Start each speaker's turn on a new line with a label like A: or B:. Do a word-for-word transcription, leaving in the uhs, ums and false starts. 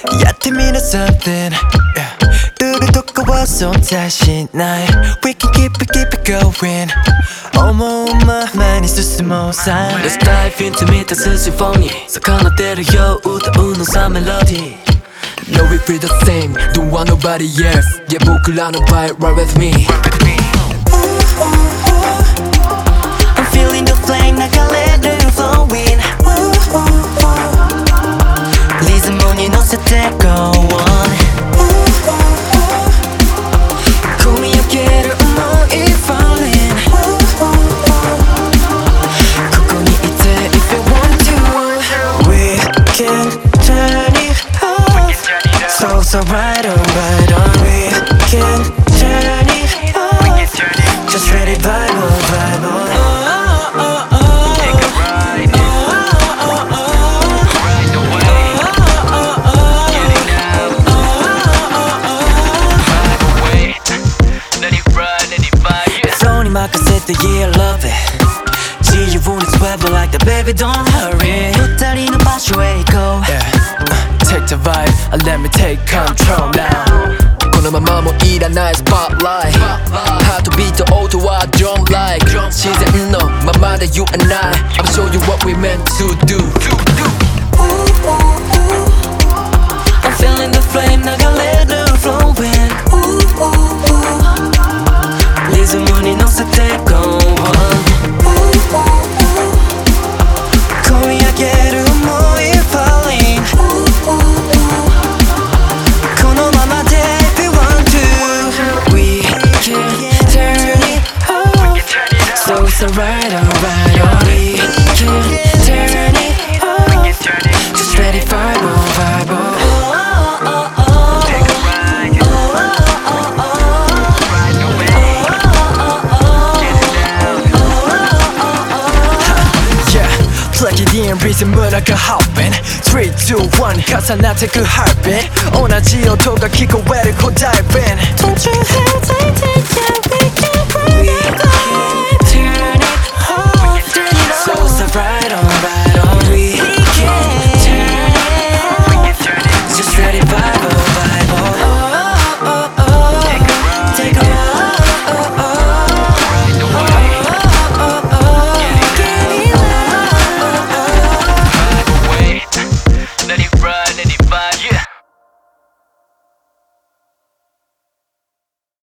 A: やってみる something、yeah. ルールとかは存在しない We can keep it, keep it going 思うままに進もうさ
B: Let's dive into 満たすシンフォニー魚出るよ歌うのさメロディー No we feel the same Don't want nobody else Yeah 僕らの場合 Ride with me
A: I'm feeling the flame 流れる flowing リズムに乗せて go on 込み上げる想い falling ここにいて if you want to We can turn it up So so right on right on We can turn it up Just ready vibe on vibe on Yeah, I love it 自由に swivel like the baby don't hurry 二人の場所へ行こう、yeah. uh, Take the vibe and let me take control now
B: このままもいらない spotlight ハートビート音は drum like 自然のままで you and I I'll show you what we meant to do
A: I'm feeling the flame 流れる flowing リズムに乗せて go on 込み上げる想い falling このままで if you want to We can turn it up So so right on right on We can turn it up Just let it vibe on vibe on Plug it in, rhythm が happen three, two, one 重なってく heartbeat 同じ音が聞こえる go diving Don't you hesitate, yeah